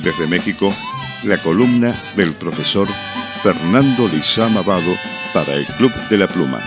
Desde México, la columna del profesor Fernando Lizama Vado para el Club de la Pluma.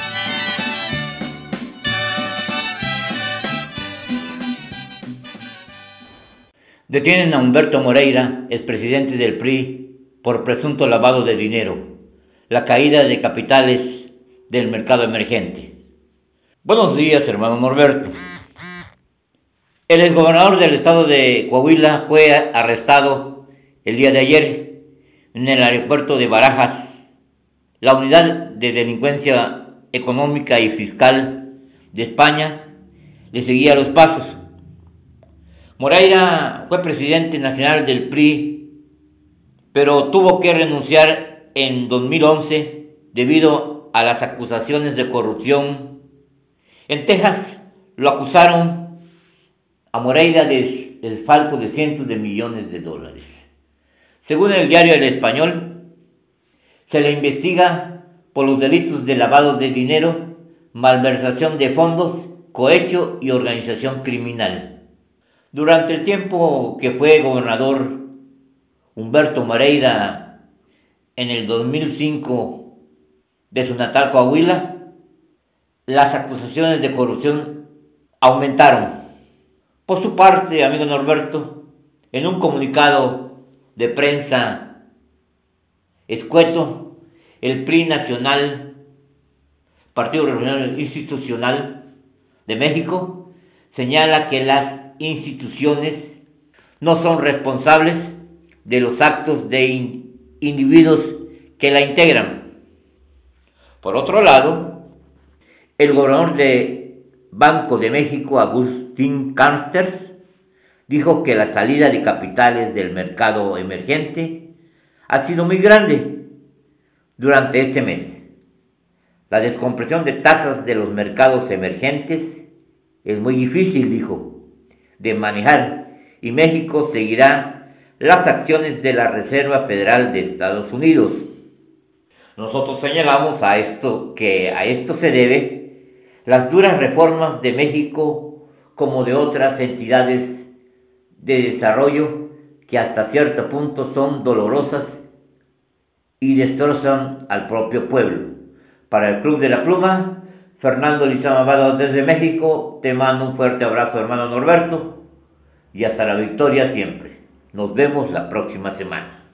Detienen a Humberto Moreira, expresidente del PRI, por presunto lavado de dinero, la caída de capitales del mercado emergente. Buenos días, hermano Norberto. El exgobernador del estado de Coahuila fue arrestado el día de ayer en el aeropuerto de Barajas. La unidad de delincuencia económica y fiscal de España le seguía los pasos. Moreira fue presidente nacional del PRI, pero tuvo que renunciar en 2011 debido a las acusaciones de corrupción. En Texas lo acusaron a Moreira de desfalco de cientos de millones de dólares. Según el diario El Español, se le investiga por los delitos de lavado de dinero, malversación de fondos, cohecho y organización criminal. Durante el tiempo que fue gobernador Humberto Moreira, en el 2005, de su natal Coahuila, las acusaciones de corrupción aumentaron. Por su parte, amigo Norberto, en un comunicado de prensa escueto, el PRI Nacional, Partido Revolucionario Institucional de México, señala que las instituciones no son responsables de los actos de individuos que la integran. Por otro lado, el gobernador de Banco de México, Agustín Carstens, dijo que la salida de capitales del mercado emergente ha sido muy grande durante este mes. La descompresión de tasas de los mercados emergentes es muy difícil, dijo, de manejar, y México seguirá las acciones de la Reserva Federal de Estados Unidos. Nosotros señalamos que a esto se debe las duras reformas de México como de otras entidades de desarrollo que hasta cierto punto son dolorosas y destrozan al propio pueblo. Para el Club de la Pluma, Fernando Lizama Vado desde México, te mando un fuerte abrazo, hermano Norberto, y hasta la victoria siempre. Nos vemos la próxima semana.